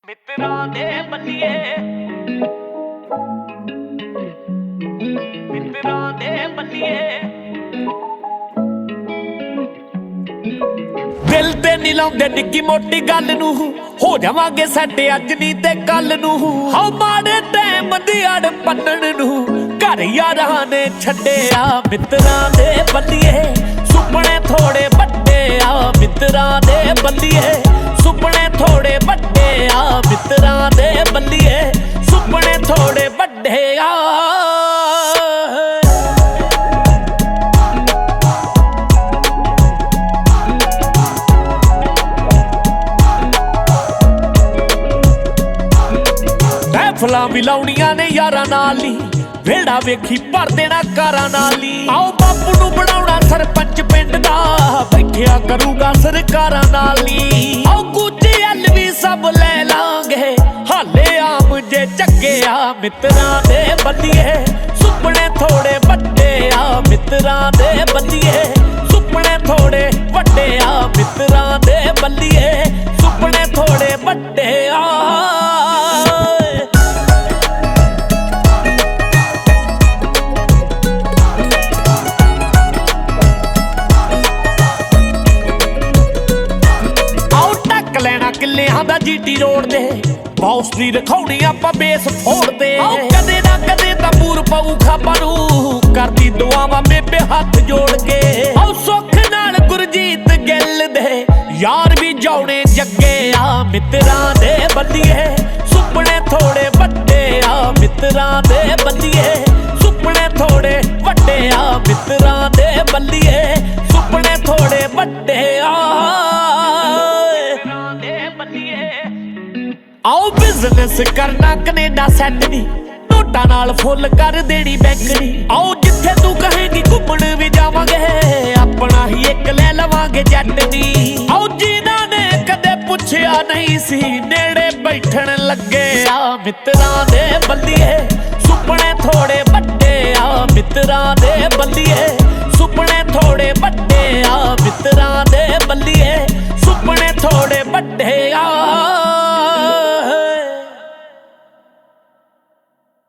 ਮਿੱਤਰਾਂ ਦੇ ਬੱਲੀਏ ਮਿੱਤਰਾਂ ਦੇ ਬੱਲੀਏ ਦਿਲ ਤੇ ਨਹੀਂ ਲਾਉਂਦੇ ਨਿੱਕੀ ਮੋਟੀ ਗੱਲ ਨੂੰ ਹੋ ਜਾਵਾਂਗੇ ਸਾਡੇ ਅੱਜ ਨਹੀਂ ਤੇ ਕੱਲ ਨੂੰ ਹਾਉ ਮਾੜੇ ਟਾਈਮ ਦੀ ਅੜ ਪੰਨਣ ਨੂੰ ਘਰ ਯਾਰਾਂ ਨੇ ਛੱਡਿਆ ਮਿੱਤਰਾਂ ਦੇ ਬੱਲੀਏ ਸੁਪਨੇ ਥੋੜੇ ਵੱਡੇ ਆ ਮਿੱਤਰਾਂ ਦੇ ਬੱਲੀਏ ਸੁਪਨੇ ਥੋੜੇ ਵੱਡੇ ਆ ਮਿੱਤਰਾਂ ਦੇ ਬੱਲੀਏ ਸੁਪਨੇ ਥੋੜੇ ਵੱਡੇ ਆ ਮਹਿਫਲਾਂ ਵੀ ਲਾਉਣੀਆਂ ਨੇ ਯਾਰਾਂ ਨਾਲ ਨੀ ਵੇੜਾ ਵੇਖੀ ਭਰ ਦੇਣਾ ਕਾਰਾਂ ਨਾਲ ਨੀ ਆਓ ਬਾਪੂ ਨੂੰ ਬਣਾਉਣਾ ਸਰਪੰਚ ਪਿੰਡ ਦਾ ਬੈਠਿਆ ਕਰੂਗਾ ਸਰਕਾਰਾਂ ਨਾਲ ਨੀ ਆਓ ਕੁੱਚੀ ਹੱਲ ਵੀ ਸਭ ਲੈ ਲਾਂਗੇ ਹਾਲੇ ਆਮ ਜੇ ਚੱਗੇ ਆ ਮਿੱਤਰਾਂ ਦੇ ਬੱਲੀਏ ਸੁਪਨੇ ਥੋੜੇ ਵੱਡੇ ਆ ਮਿੱਤਰਾਂ ਦੇ ਬੱਲੀਏ ਸੁਪਨੇ ਥੋੜੇ ਵੱਡੇ ਆ ਮਿੱਤਰਾਂ ਦੇ ਬੱਲੀਏ ਸੁਪਨੇ ਥੋੜੇ ਵੱਡੇ ਆ ਲੈਣਾ ਕਿੱਲਿਆਂ ਦਾ ਜੀਟੀ ਰੋਡ ਦੇ ਬੌਸ ਦੀ ਰਖਾਉਣੀ ਆਪਾਂ ਬੇਸ ਫੋੜਦੇ ਆਓ ਕਦੇ ਨਾ ਕਦੇ ਤਾਂ ਪੂਰ ਪਊ ਖਾਪਾਂ ਨੂੰ ਕਰਦੀ ਦੁਆਵਾਂ ਬੇਬੇ ਹੱਥ ਜੋੜ ਕੇ ਆਓ ਸੁੱਖ ਨਾਲ ਗੁਰਜੀਤ ਗਿੱਲ ਦੇ ਯਾਰ ਵੀ ਜਾਉਣੇ ਜੱਗੇ ਆ ਮਿੱਤਰਾਂ ਦੇ ਬੱਲੀਏ ਸੁਪਨੇ ਥੋੜੇ ਵੱਡੇ ਆ ਮਿੱਤਰਾਂ ਦੇ ਬੱਲੀਏ ਸੁਪਨੇ ਥੋੜੇ ਵੱਡੇ ਆ ਮਿੱਤਰਾਂ ਦੇ ਬੱਲੀਏ ਸੁਪਨੇ ਥੋੜੇ ਵੱਡੇ ਆ ਆਓ ਬਿਜ਼ਨਸ ਕਰਨਾ ਕੈਨੇਡਾ ਸੈੱਟ ਨੀ ਨੋਟਾਂ ਨਾਲ ਫੁੱਲ ਕਰ ਦੇਣੀ ਬੈਂਕ ਨੀ ਆਓ ਜਿੱਥੇ ਤੂੰ ਕਹੇਂਗੀ ਘੁੰਮਣ ਵੀ ਜਾਵਾਂਗੇ ਆਪਣਾ ਹੀ ਇੱਕ ਲੈ ਲਵਾਂਗੇ ਜੱਟ ਨੀ ਆਓ ਜਿਨ੍ਹਾਂ ਨੇ ਕਦੇ ਪੁੱਛਿਆ ਨਹੀਂ ਸੀ ਨੇੜੇ ਬੈਠਣ ਲੱਗੇ ਆ ਮਿੱਤਰਾਂ ਦੇ ਬੱਲੀਏ ਸੁਪਨੇ ਥੋੜੇ ਵੱਡੇ ਆ ਮਿੱਤਰਾਂ ਦੇ ਬੱਲੀਏ